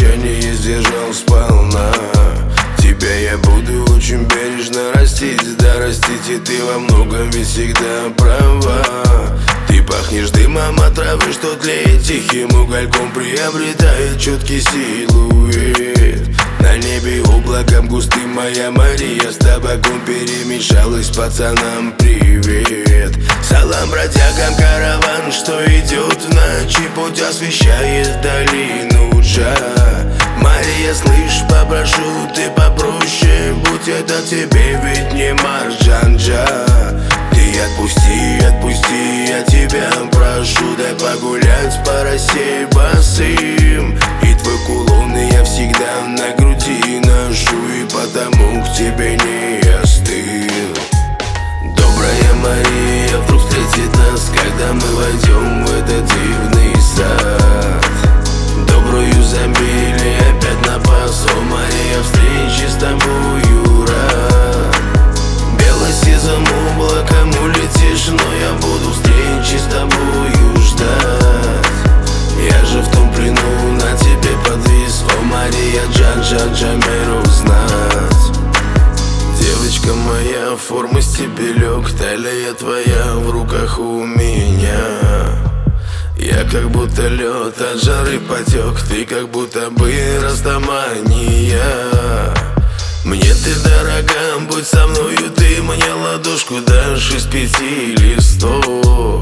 обещание я сдержал сполна. Тебя я буду очень бережно растить, да растить и ты во многом ведь всегда права. Ты пахнешь дымом от травы, что тлеет тихим угольком, приобретает четкий силуэт. На небе облаком густым моя Мария с табаком перемешалась, пацанам привет. Салам бродягам, караван, что идет в ночи, путь освещает долину Джа. Мария, слышь, попрошу, ты попроще, будь это тебе ведь не Марджанджа. Ты отпусти, отпусти, я тебя прошу, дай погулять по России босым. И твой кулон я всегда на груди ношу, и потому к тебе не остыл. Добрая Мария вдруг встретит нас, когда мы войдем в этот дивный сад. Добрую забили опять на посол, Мария, встречи с тобою рад. Бело-сизым облаком улетишь, но я буду встречи с тобою ждать. Я же в том плену, на тебе подвис, о Мария, Джа-Джа-Джа, мир узнать. Девочка моя, форма стебелек, талия твоя в руках у меня. Я как будто лед от жары потек, ты как будто бы растамания. Мне ты дорога, будь со мною ты, мне ладошку дашь из 5 листов.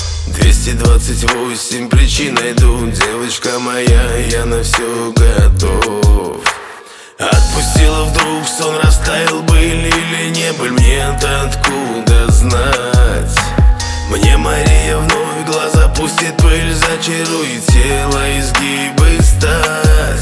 228 причин найду, девочка моя, я на все готов. Отпустила вдруг, сон растаял, быль или не быль, мне-то откуда знать. Мне Мария вновь глаза пустит пыль, зачарует тело изгибы стать.